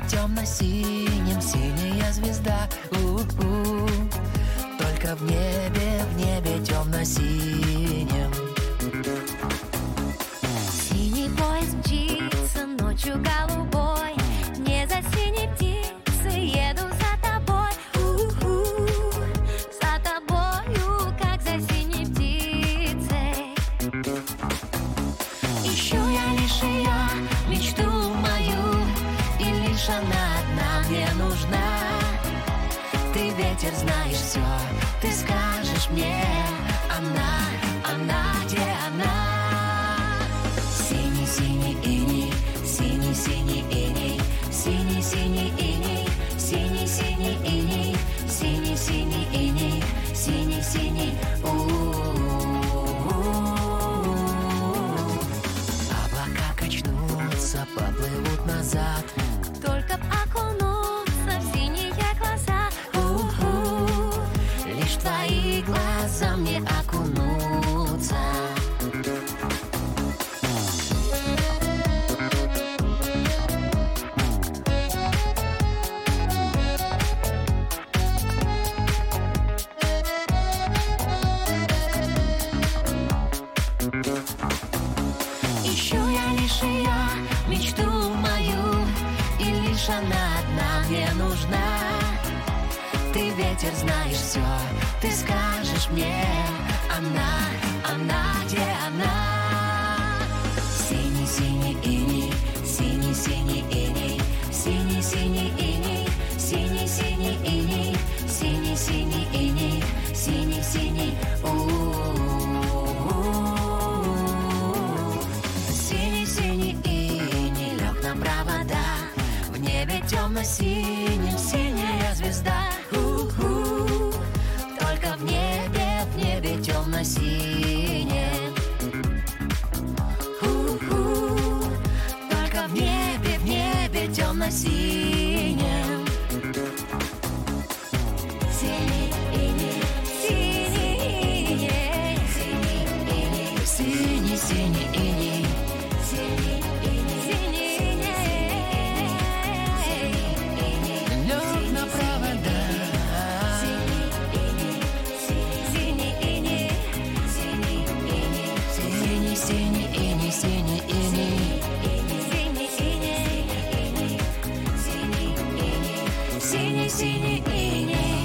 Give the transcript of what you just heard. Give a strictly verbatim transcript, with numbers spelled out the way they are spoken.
темно-синем синяя звезда. У-у-у. Только в небе, в небе темно-синем. Синий поезд мчится ночью голубой. Не за синей птицей еду за тобой. У-у-у. За тобою, как за синей птицей. Ищу я лишь ее, мечту мою, и лишь она одна мне нужна. Ты, ветер, знаешь все, ты скажешь мне, она, она, где она? Синий-синий иней, синий-синий иней, синий-синий иней, синий-синий иней, синий-синий иней, синий-синий. Облака качнутся, поплывут назад, только б окунуться в синие глаза. У-у. Лишь твои глаза мне окунуться. Ищу я лишь ее, мечту мою, и лишь она одна мне нужна. Ты, ветер, знаешь все, ты скажешь мне, она, она, где она? Синий-синий иней, синий-синий иней, синий-синий иней, синий-синий иней, синий-синий иней, синий-синий. Синий-синий иней лег на провода, в небе темно-синем синяя звезда. У-у. Только в небе, в небе темно-синем. У-у. Только в небе, в небе темно-синем. Синий иней, синий иней, синий иней, синий-синий иней, синий иней, синий иней. Лег на провода. Синий иней, синий иней, Синий-синий иней, синий иней, синий иней, синий-синий иней.